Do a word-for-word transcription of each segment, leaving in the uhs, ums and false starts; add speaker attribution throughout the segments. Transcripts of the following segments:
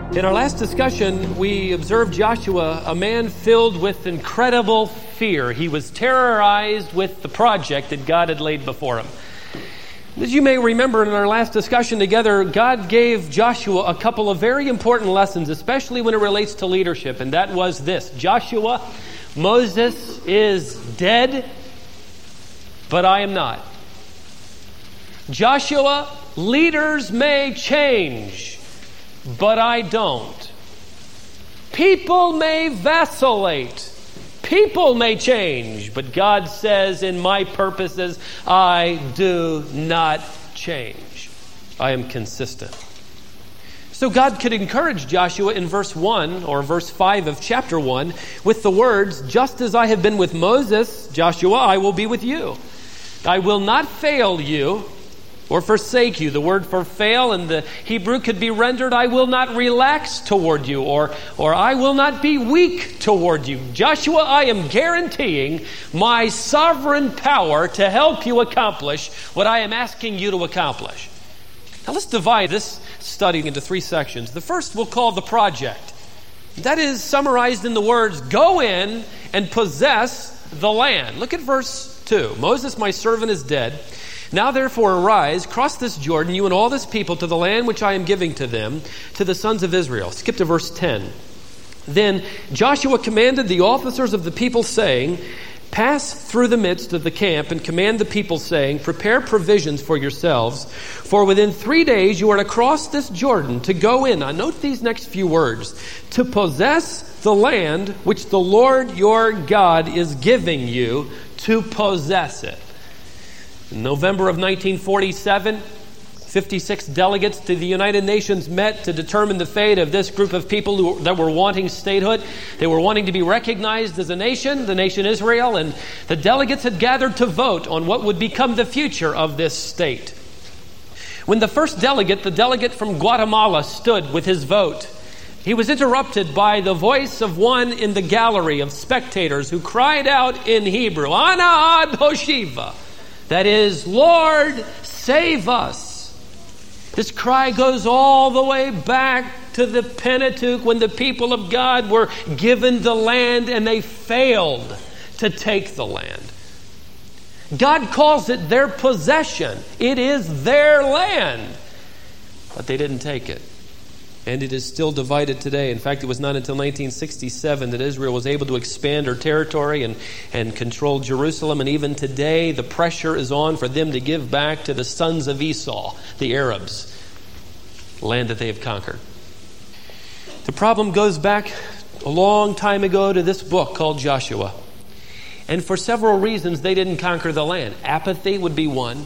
Speaker 1: In our last discussion, we observed Joshua, a man filled with incredible fear. He was terrorized with the project that God had laid before him. As you may remember in our last discussion together, God gave Joshua a couple of very important lessons, especially when it relates to leadership, and that was this: Joshua, Moses is dead, but I am not. Joshua, leaders may change, but I don't. People may vacillate. People may change, but God says, in my purposes, I do not change. I am consistent. So God could encourage Joshua in verse one or verse five of chapter one with the words, just as I have been with Moses, Joshua, I will be with you. I will not fail you or forsake you. The word for fail in the Hebrew could be rendered, I will not relax toward you, or, or I will not be weak toward you. Joshua, I am guaranteeing my sovereign power to help you accomplish what I am asking you to accomplish. Now let's divide this study into three sections. The first we'll call the project. That is summarized in the words, go in and possess the land. Look at verse two. Moses, my servant, is dead. Now therefore arise, cross this Jordan, you and all this people, to the land which I am giving to them, to the sons of Israel. Skip to verse ten. Then Joshua commanded the officers of the people, saying, pass through the midst of the camp and command the people, saying, prepare provisions for yourselves, for within three days you are to cross this Jordan to go in. Now note these next few words. To possess the land which the Lord your God is giving you, to possess it. In November of nineteen forty-seven, fifty-six delegates to the United Nations met to determine the fate of this group of people who, that were wanting statehood. They were wanting to be recognized as a nation, the nation Israel, and the delegates had gathered to vote on what would become the future of this state. When the first delegate, the delegate from Guatemala, stood with his vote, he was interrupted by the voice of one in the gallery of spectators who cried out in Hebrew, Ana ad Hoshiva. That is, Lord, save us. This cry goes all the way back to the Pentateuch when the people of God were given the land and they failed to take the land. God calls it their possession. It is their land. But they didn't take it. And it is still divided today. In fact, it was not until nineteen sixty-seven that Israel was able to expand her territory and, and control Jerusalem. And even today, the pressure is on for them to give back to the sons of Esau, the Arabs, land that they have conquered. The problem goes back a long time ago to this book called Joshua. And for several reasons, they didn't conquer the land. Apathy would be one.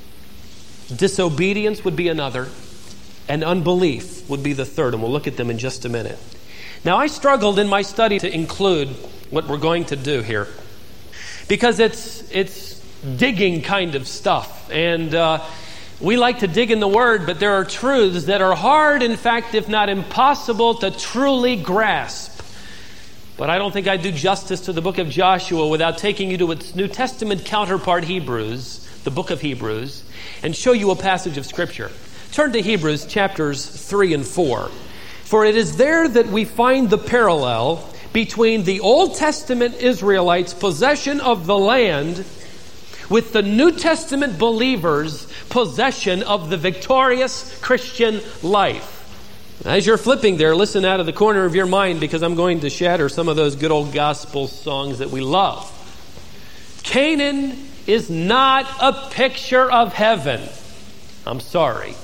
Speaker 1: Disobedience would be another. And unbelief would be the third, and we'll look at them in just a minute. Now, I struggled in my study to include what we're going to do here, because it's it's digging kind of stuff, and uh, we like to dig in the Word, but there are truths that are hard, in fact, if not impossible, to truly grasp. But I don't think I'd do justice to the book of Joshua without taking you to its New Testament counterpart, Hebrews, the book of Hebrews, and show you a passage of Scripture. Turn to Hebrews chapters three and four. For it is there that we find the parallel between the Old Testament Israelites' possession of the land with the New Testament believers' possession of the victorious Christian life. As you're flipping there, listen out of the corner of your mind, because I'm going to shatter some of those good old gospel songs that we love. Canaan is not a picture of heaven. I'm sorry.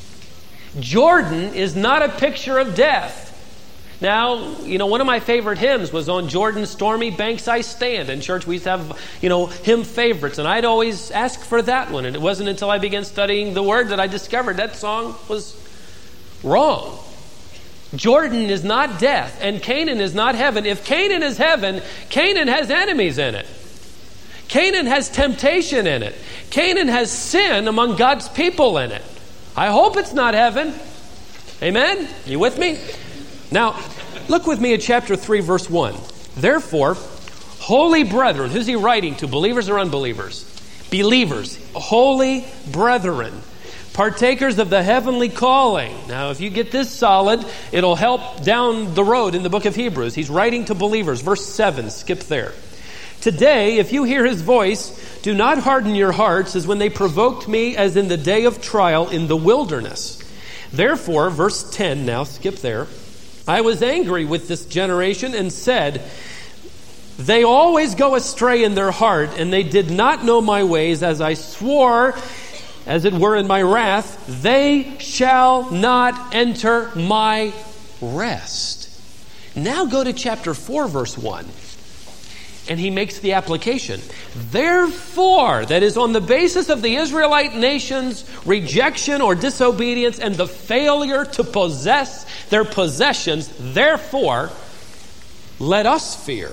Speaker 1: Jordan is not a picture of death. Now, you know, one of my favorite hymns was On Jordan's Stormy Banks I Stand. In church we used to have, you know, hymn favorites, and I'd always ask for that one. And it wasn't until I began studying the Word that I discovered that song was wrong. Jordan is not death, and Canaan is not heaven. If Canaan is heaven, Canaan has enemies in it. Canaan has temptation in it. Canaan has sin among God's people in it. I hope it's not heaven. Amen? You with me? Now, look with me at chapter three, verse one. Therefore, holy brethren, who's he writing to? Believers or unbelievers? Believers, holy brethren, Partakers of the heavenly calling. Now, if you get this solid, it'll help down the road in the book of Hebrews. He's writing to believers. Verse seven, skip there. Today, if you hear his voice, do not harden your hearts as when they provoked me as in the day of trial in the wilderness. Therefore, verse ten now, skip there. I was angry with this generation and said, they always go astray in their heart, and they did not know my ways, as I swore, as it were in my wrath, they shall not enter my rest. Now go to chapter four, verse one. And he makes the application. Therefore, that is on the basis of the Israelite nation's rejection or disobedience and the failure to possess their possessions, therefore, let us fear,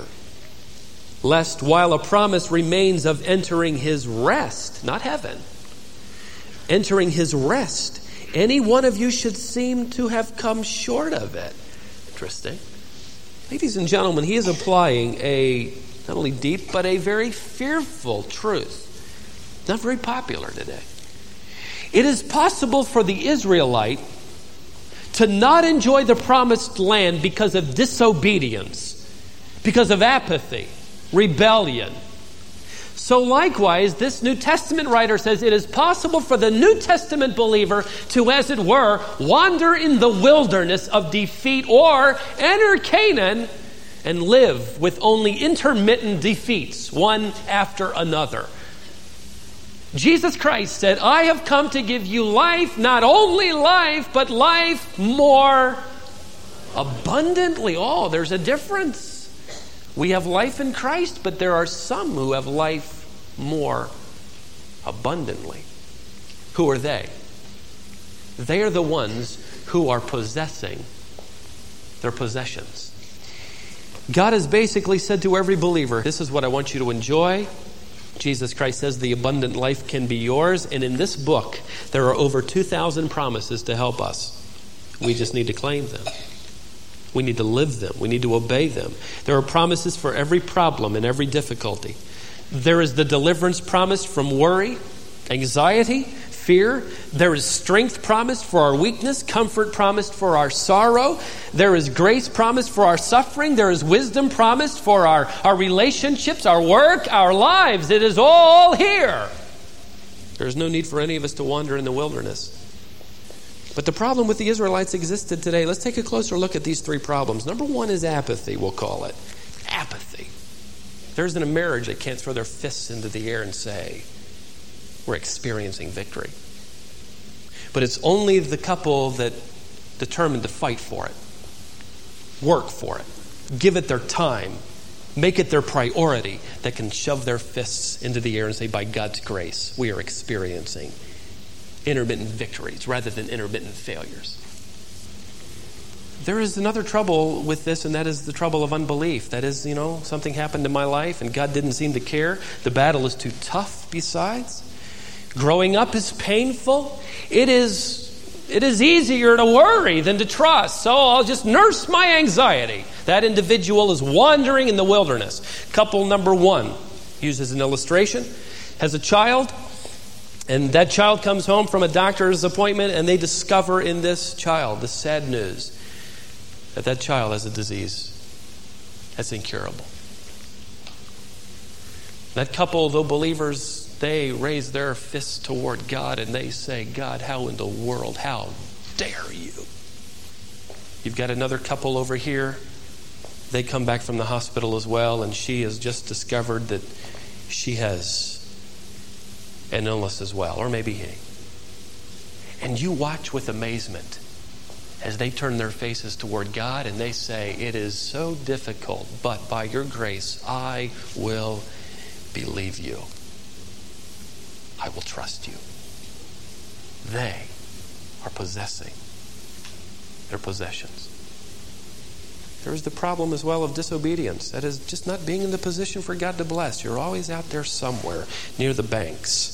Speaker 1: lest while a promise remains of entering his rest, not heaven, entering his rest, any one of you should seem to have come short of it. Interesting. Ladies and gentlemen, he is applying a not only deep, but a very fearful truth. Not very popular today. It is possible for the Israelite to not enjoy the promised land because of disobedience, because of apathy, rebellion. So likewise, this New Testament writer says it is possible for the New Testament believer to, as it were, wander in the wilderness of defeat or enter Canaan and live with only intermittent defeats, one after another. Jesus Christ said, I have come to give you life, not only life, but life more abundantly. Oh, there's a difference. We have life in Christ, but there are some who have life more abundantly. Who are they? They are the ones who are possessing their possessions. God has basically said to every believer, this is what I want you to enjoy. Jesus Christ says the abundant life can be yours. And in this book, there are over two thousand promises to help us. We just need to claim them. We need to live them. We need to obey them. There are promises for every problem and every difficulty. There is the deliverance promised from worry, anxiety, fear. There is strength promised for our weakness, comfort promised for our sorrow. There is grace promised for our suffering. There is wisdom promised for our, our relationships, our work, our lives. It is all here. There's no need for any of us to wander in the wilderness. But the problem with the Israelites existed today. Let's take a closer look at these three problems. Number one is apathy, we'll call it. Apathy. There's in a marriage that can't throw their fists into the air and say, we're experiencing victory. But it's only the couple that determined to fight for it, work for it, give it their time, make it their priority, that can shove their fists into the air and say, by God's grace, we are experiencing intermittent victories rather than intermittent failures. There is another trouble with this, and that is the trouble of unbelief. That is, you know, something happened in my life and God didn't seem to care. The battle is too tough besides. Growing up is painful. It is it is easier to worry than to trust. So I'll just nurse my anxiety. That individual is wandering in the wilderness. Couple number one, used as an illustration, has a child, and that child comes home from a doctor's appointment, and they discover in this child the sad news that that child has a disease that's incurable. That couple, though believers, they raise their fists toward God and they say, God, how in the world, how dare you? You've got another couple over here. They come back from the hospital as well, and she has just discovered that she has an illness as well, or maybe he. And you watch with amazement as they turn their faces toward God and they say, it is so difficult, but by your grace, I will believe you. I will trust you. They are possessing their possessions. There is the problem as well of disobedience. That is just not being in the position for God to bless. You're always out there somewhere near the banks.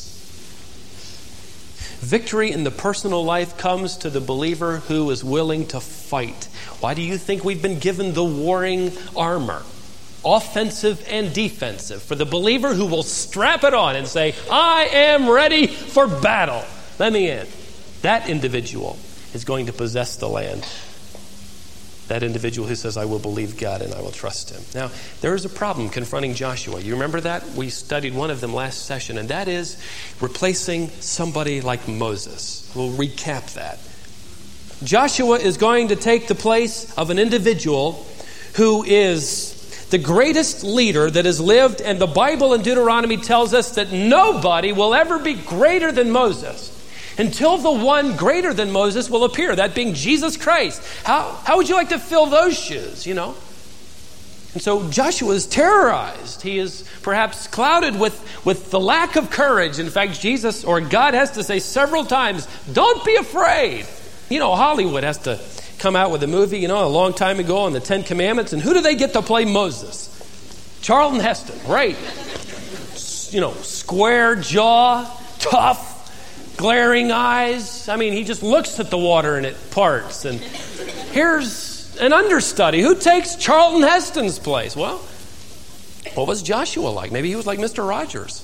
Speaker 1: Victory in the personal life comes to the believer who is willing to fight. Why do you think we've been given the warring armor? Offensive and defensive. For the believer who will strap it on and say, I am ready for battle. Let me in. That individual is going to possess the land. That individual who says, I will believe God and I will trust him. Now, there is a problem confronting Joshua. You remember that? We studied one of them last session, and that is replacing somebody like Moses. We'll recap that. Joshua is going to take the place of an individual who is the greatest leader that has lived, and the Bible in Deuteronomy tells us that nobody will ever be greater than Moses until the one greater than Moses will appear, that being Jesus Christ. How, how would you like to fill those shoes, you know? And so Joshua is terrorized. He is perhaps clouded with, with the lack of courage. In fact, Jesus or God has to say several times, don't be afraid. You know, Hollywood has to come out with a movie, you know, a long time ago on the Ten Commandments. And who do they get to play Moses? Charlton Heston, right? You know, square jaw, tough, glaring eyes. I mean, he just looks at the water and it parts. And here's an understudy. Who takes Charlton Heston's place? Well, what was Joshua like? Maybe he was like Mister Rogers.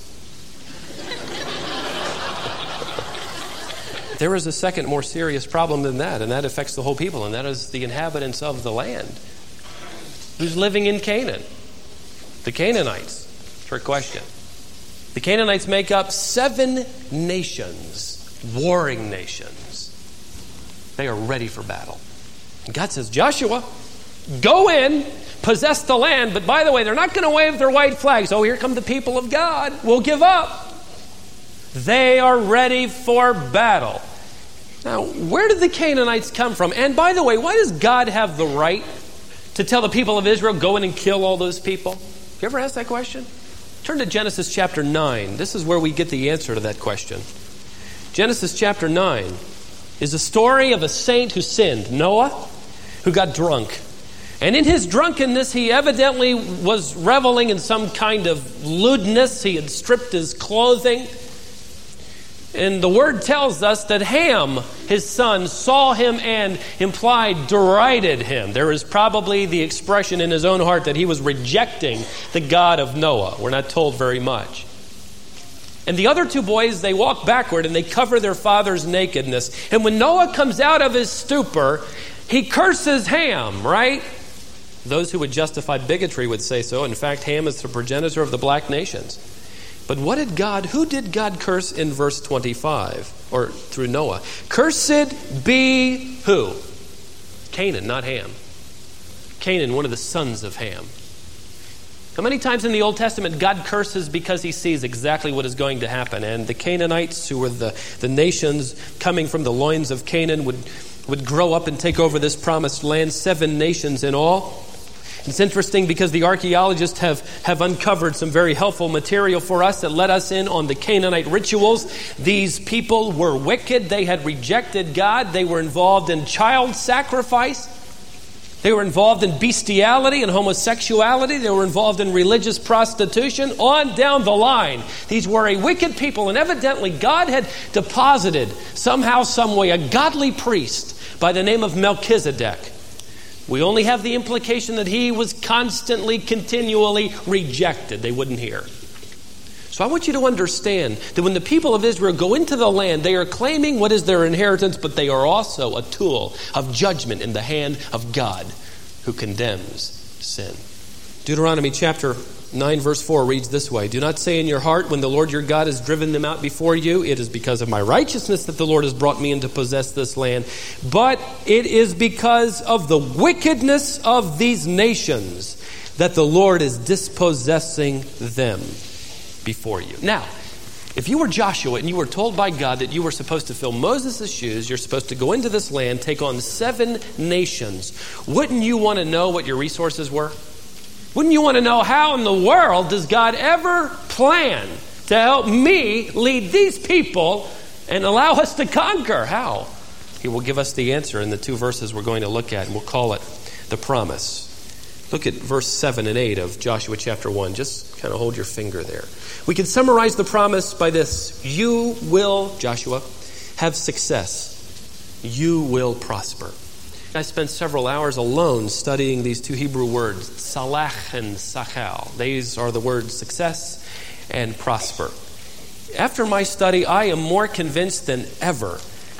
Speaker 1: There is a second, more serious problem than that, and that affects the whole people, and that is the inhabitants of the land. Who's living in Canaan? The Canaanites. Trick question. The Canaanites make up seven nations, warring nations. They are ready for battle. And God says, Joshua, go in, possess the land. But by the way, they're not going to wave their white flags. Oh, here come the people of God. We'll give up. They are ready for battle. Now, where did the Canaanites come from? And by the way, why does God have the right to tell the people of Israel, go in and kill all those people? You ever ask that question? Turn to Genesis chapter nine. This is where we get the answer to that question. Genesis chapter nine is a story of a saint who sinned, Noah, who got drunk. And in his drunkenness, he evidently was reveling in some kind of lewdness. He had stripped his clothing. And the word tells us that Ham, his son, saw him and implied derided him. There is probably the expression in his own heart that he was rejecting the God of Noah. We're not told very much. And the other two boys, they walk backward and they cover their father's nakedness. And when Noah comes out of his stupor, he curses Ham, right? Those who would justify bigotry would say so. In fact, Ham is the progenitor of the black nations. But what did God, who did God curse in verse twenty-five, or through Noah? Cursed be who? Canaan, not Ham. Canaan, one of the sons of Ham. How many times in the Old Testament God curses because he sees exactly what is going to happen? And the Canaanites, who were the, the nations coming from the loins of Canaan, would, would grow up and take over this promised land, seven nations in all. It's interesting because the archaeologists have, have uncovered some very helpful material for us that let us in on the Canaanite rituals. These people were wicked. They had rejected God. They were involved in child sacrifice. They were involved in bestiality and homosexuality. They were involved in religious prostitution. On down the line. These were a wicked people, and evidently God had deposited somehow, some way, a godly priest by the name of Melchizedek. We only have the implication that he was constantly, continually rejected. They wouldn't hear. So I want you to understand that when the people of Israel go into the land, they are claiming what is their inheritance, but they are also a tool of judgment in the hand of God who condemns sin. Deuteronomy chapter nine verse four reads this way, do not say in your heart when the Lord your God has driven them out before you, it is because of my righteousness that the Lord has brought me in to possess this land, but it is because of the wickedness of these nations that the Lord is dispossessing them before you. Now, if you were Joshua and you were told by God that you were supposed to fill Moses' shoes, you're supposed to go into this land, take on seven nations, wouldn't you want to know what your resources were? Wouldn't you want to know how in the world does God ever plan to help me lead these people and allow us to conquer? How? He will give us the answer in the two verses we're going to look at, and we'll call it the promise. Look at verse seven and eight of Joshua chapter one. Just kind of hold your finger there. We can summarize the promise by this. You will, Joshua, have success. You will prosper. I spent several hours alone studying these two Hebrew words, salach and sachal. These are the words success and prosper. After my study, I am more convinced than ever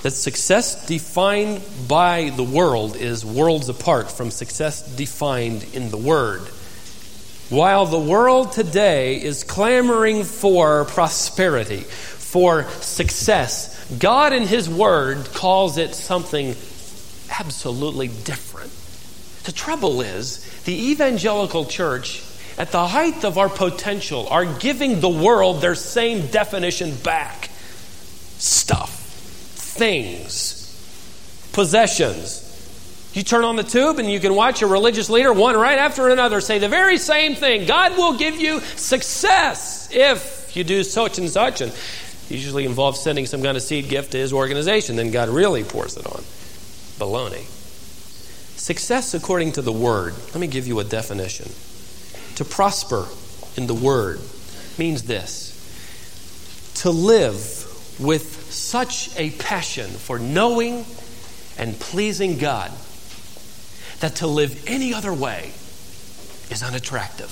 Speaker 1: that success defined by the world is worlds apart from success defined in the Word. While the world today is clamoring for prosperity, for success, God in His Word calls it something absolutely different. The trouble is, the evangelical church, at the height of our potential, are giving the world their same definition back. Stuff, things, possessions. You turn on the tube and you can watch a religious leader, one right after another, say the very same thing. God will give you success if you do such and such. And usually involves sending some kind of seed gift to his organization. Then God really pours it on. Baloney. Success according to the Word. Let me give you a definition. To prosper in the Word means this: to live with such a passion for knowing and pleasing God that to live any other way is unattractive,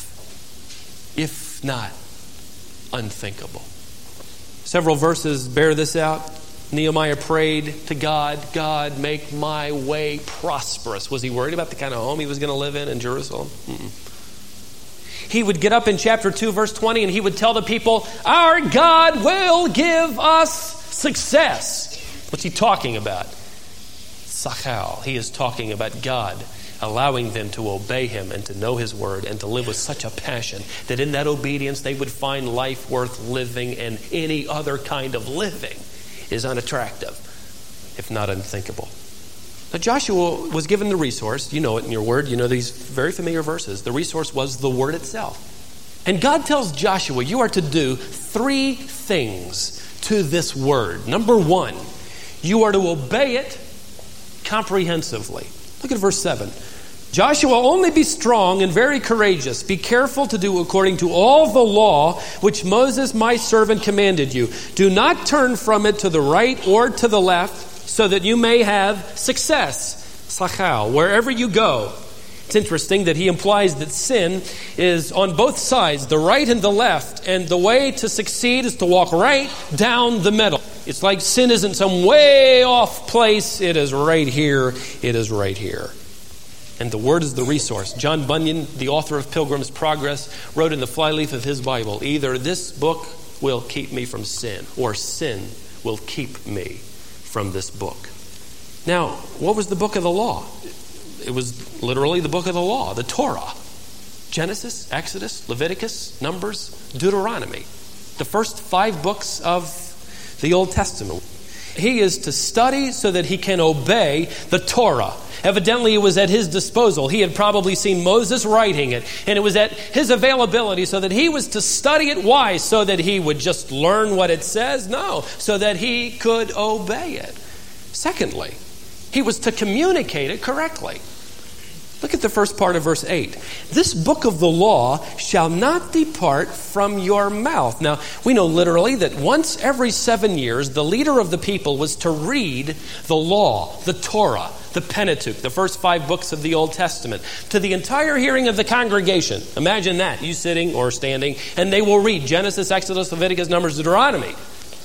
Speaker 1: if not unthinkable. Several verses bear this out. Nehemiah prayed to God, God, make my way prosperous. Was he worried about the kind of home he was going to live in in Jerusalem? Mm-mm. He would get up in chapter two, verse twenty, and he would tell the people, our God will give us success. What's he talking about? Sachal. He is talking about God allowing them to obey Him and to know His Word and to live with such a passion that in that obedience they would find life worth living, and any other kind of living is unattractive, if not unthinkable. Now Joshua was given the resource. You know it in your Word. You know these very familiar verses. The resource was the Word itself. And God tells Joshua, you are to do three things to this Word. Number one, you are to obey it comprehensively. Look at verse seven. Joshua, only be strong and very courageous. Be careful to do according to all the law which Moses my servant commanded you. Do not turn from it to the right or to the left, so that you may have success. Sachal, wherever you go. It's interesting that he implies that sin is on both sides, the right and the left, and the way to succeed is to walk right down the middle. It's like sin isn't some way off place. It is right here. It is right here. And the Word is the resource. John Bunyan, the author of Pilgrim's Progress, wrote in the flyleaf of his Bible, either this book will keep me from sin, or sin will keep me from this book. Now, what was the book of the law? It was literally the book of the law, the Torah. Genesis, Exodus, Leviticus, Numbers, Deuteronomy. The first five books of the Old Testament. He is to study so that he can obey the Torah. Evidently, it was at his disposal. He had probably seen Moses writing it, and it was at his availability so that he was to study it. Why? So that he would just learn what it says? No, so that he could obey it. Secondly, he was to communicate it correctly. Look at the first part of verse eight. This book of the law shall not depart from your mouth. Now, we know literally that once every seven years, the leader of the people was to read the law, the Torah, the Pentateuch, the first five books of the Old Testament, to the entire hearing of the congregation. Imagine that, you sitting or standing, and they will read Genesis, Exodus, Leviticus, Numbers, Deuteronomy.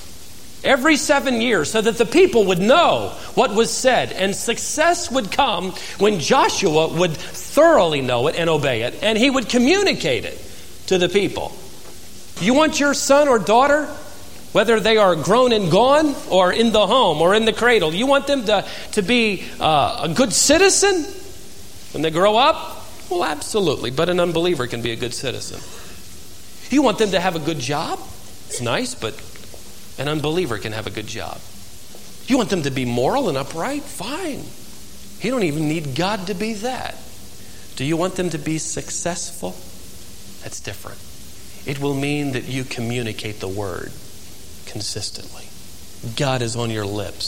Speaker 1: Every seven years, so that the people would know what was said, and success would come when Joshua would thoroughly know it and obey it, and he would communicate it to the people. You want your son or daughter, whether they are grown and gone or in the home or in the cradle, you want them to, to be uh, a good citizen when they grow up? Well, absolutely, but an unbeliever can be a good citizen. You want them to have a good job? It's nice, but an unbeliever can have a good job. You want them to be moral and upright? Fine. You don't even need God to be that. Do you want them to be successful? That's different. It will mean that you communicate the Word consistently. God is on your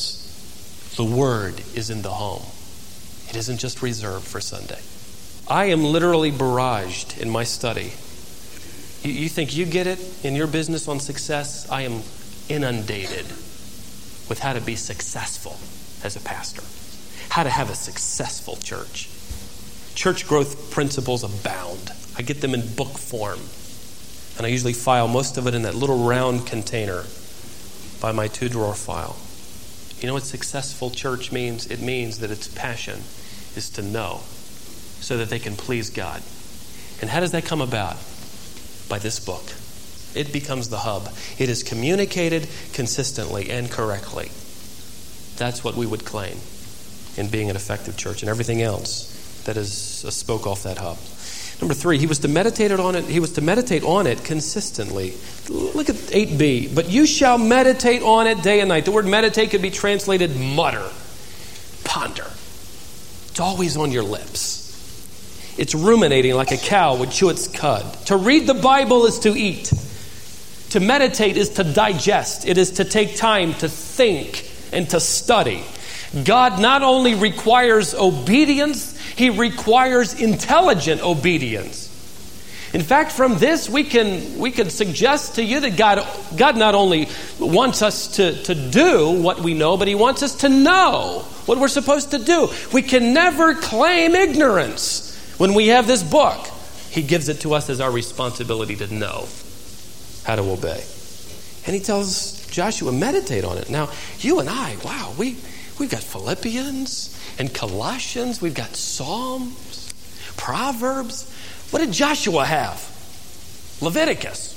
Speaker 1: lips. The Word is in the home. It isn't just reserved for Sunday. I am literally barraged in my study. You, you think you get it in your business on success? I am inundated with how to be successful as a pastor, how to have a successful church. Church growth principles abound. I get them in book form, and I usually file most of it in that little round container by my two-drawer file. You know what successful church means? It means that its passion is to know so that they can please God. And how does that come about? By this book. It becomes the hub. It is communicated consistently and correctly. That's what we would claim in being an effective church, and everything else that is a spoke off that hub. Number three, he was to meditate on it. He was to meditate on it consistently. Look at eight b. But you shall meditate on it day and night. The word meditate could be translated mutter, ponder. It's always on your lips. It's ruminating like a cow would chew its cud. To read the Bible is to eat. To meditate is to digest. It is to take time to think and to study. God not only requires obedience, He requires intelligent obedience. In fact, from this, we can we can suggest to you that God, God not only wants us to, to do what we know, but He wants us to know what we're supposed to do. We can never claim ignorance when we have this book. He gives it to us as our responsibility to know how to obey. And He tells Joshua, meditate on it. Now, you and I, wow, we... We've got Philippians and Colossians. We've got Psalms, Proverbs. What did Joshua have? Leviticus.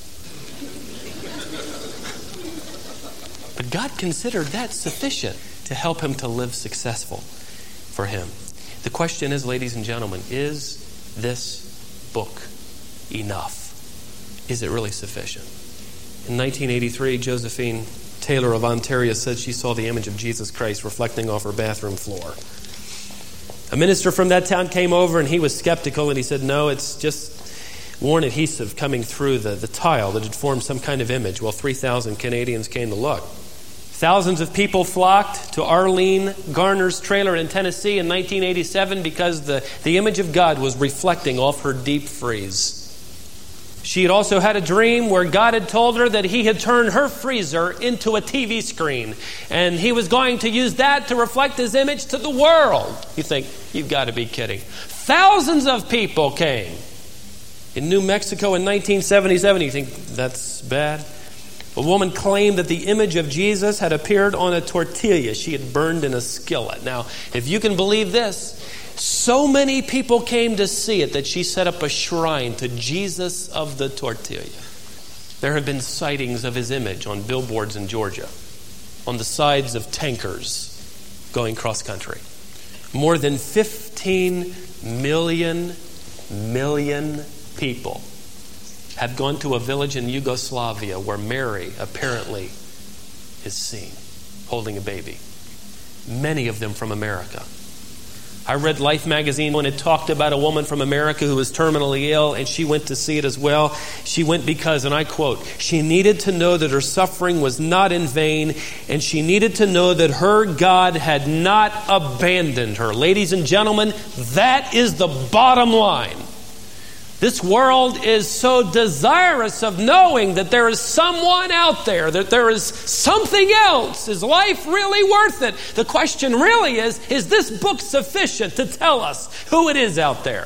Speaker 1: But God considered that sufficient to help him to live successful for him. The question is, ladies and gentlemen, is this book enough? Is it really sufficient? In nineteen eighty-three, Josephine Taylor of Ontario said she saw the image of Jesus Christ reflecting off her bathroom floor. A minister from that town came over and he was skeptical, and he said, no, it's just worn adhesive coming through the, the tile that had formed some kind of image. Well, three thousand Canadians came to look. Thousands of people flocked to Arlene Garner's trailer in Tennessee in nineteen eighty-seven because the, the image of God was reflecting off her deep freeze. She had also had a dream where God had told her that He had turned her freezer into a T V screen, and He was going to use that to reflect His image to the world. You think, you've got to be kidding. Thousands of people came. In New Mexico in nineteen seventy-seven, you think, that's bad? A woman claimed that the image of Jesus had appeared on a tortilla she had burned in a skillet. Now, if you can believe this, so many people came to see it that she set up a shrine to Jesus of the tortilla. There have been sightings of His image on billboards in Georgia, on the sides of tankers going cross-country. More than fifteen million, million people have gone to a village in Yugoslavia where Mary apparently is seen holding a baby. Many of them from America. I read Life magazine when it talked about a woman from America who was terminally ill, and she went to see it as well. She went because, and I quote, she needed to know that her suffering was not in vain, and she needed to know that her God had not abandoned her. Ladies and gentlemen, that is the bottom line. This world is so desirous of knowing that there is someone out there, that there is something else. Is life really worth it? The question really is, is this book sufficient to tell us who it is out there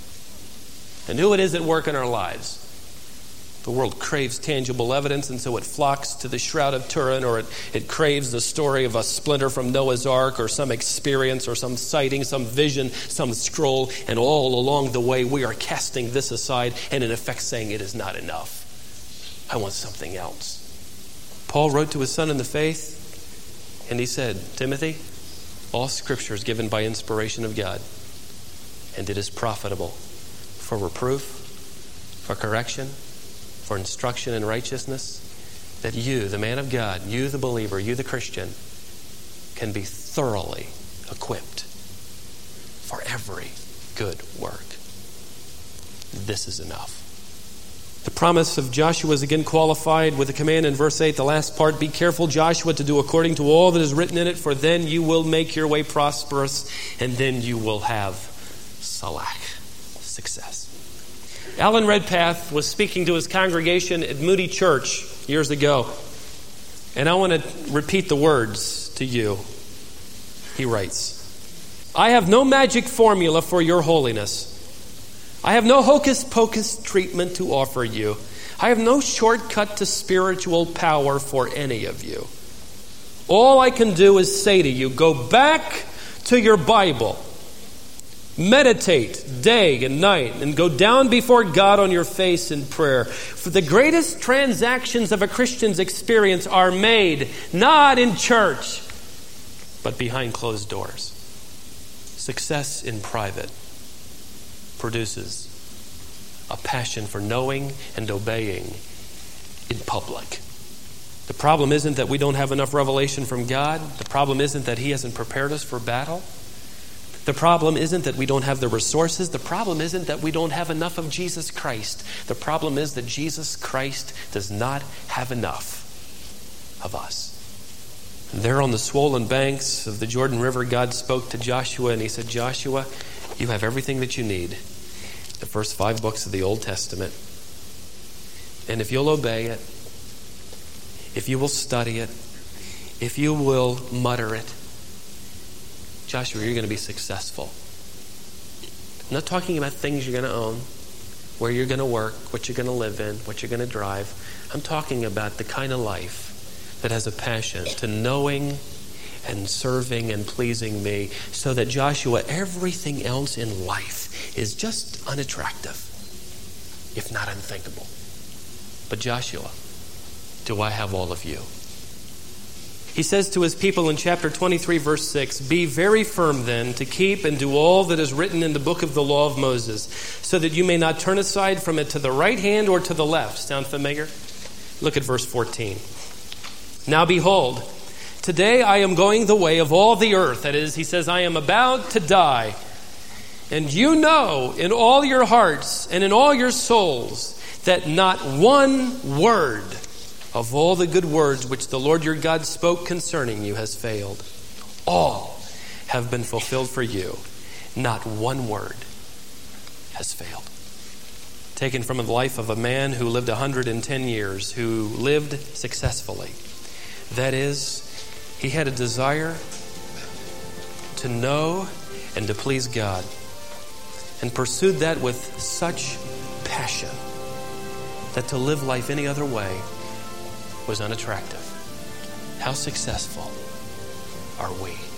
Speaker 1: and who it is at work in our lives? The world craves tangible evidence, and so it flocks to the Shroud of Turin, or it, it craves the story of a splinter from Noah's Ark, or some experience, or some sighting, some vision, some scroll, and all along the way we are casting this aside and in effect saying it is not enough. I want something else. Paul wrote to his son in the faith, and he said, Timothy, all Scripture is given by inspiration of God, and it is profitable for reproof, for correction, for instruction in righteousness, that you, the man of God, you, the believer, you, the Christian, can be thoroughly equipped for every good work. This is enough. The promise of Joshua is again qualified with the command in verse eight, the last part, be careful, Joshua, to do according to all that is written in it, for then you will make your way prosperous, and then you will have salak, success. Alan Redpath was speaking to his congregation at Moody Church years ago, and I want to repeat the words to you. He writes, I have no magic formula for your holiness. I have no hocus-pocus treatment to offer you. I have no shortcut to spiritual power for any of you. All I can do is say to you, go back to your Bible. Meditate day and night and go down before God on your face in prayer. For the greatest transactions of a Christian's experience are made not in church, but behind closed doors. Success in private produces a passion for knowing and obeying in public. The problem isn't that we don't have enough revelation from God. The problem isn't that He hasn't prepared us for battle. The problem isn't that we don't have the resources. The problem isn't that we don't have enough of Jesus Christ. The problem is that Jesus Christ does not have enough of us. And there on the swollen banks of the Jordan River, God spoke to Joshua and He said, Joshua, you have everything that you need. The first five books of the Old Testament. And if you'll obey it, if you will study it, if you will mutter it, Joshua, you're going to be successful. I'm not talking about things you're going to own, where you're going to work, what you're going to live in, what you're going to drive. I'm talking about the kind of life that has a passion to knowing and serving and pleasing me, so that Joshua, everything else in life is just unattractive, if not unthinkable. But Joshua, do I have all of you? He says to his people in chapter twenty-three, verse six, be very firm then to keep and do all that is written in the book of the law of Moses, so that you may not turn aside from it to the right hand or to the left. Sound familiar? Look at verse fourteen. Now behold, today I am going the way of all the earth. That is, he says, I am about to die. And you know in all your hearts and in all your souls that not one word of all the good words which the Lord your God spoke concerning you has failed. All have been fulfilled for you. Not one word has failed. Taken from the life of a man who lived one hundred ten years, who lived successfully. That is, he had a desire to know and to please God, and pursued that with such passion that to live life any other way was unattractive. How successful are we?